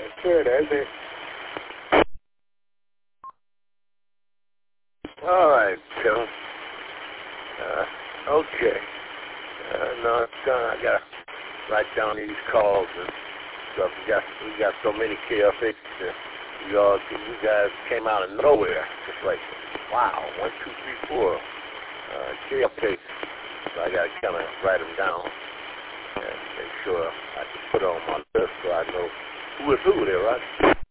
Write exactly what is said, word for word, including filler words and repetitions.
Sure, that's it. All right, Phil. Uh, okay. Uh, no, it's done. I got to write down these calls and stuff. We got, we got so many K F H. Uh, you all, you guys came out of nowhere. Just like, wow, one, two, three, four. Uh, K F H. So I got to kind of write them down and make sure I can put it on my list so I know who is who there, right?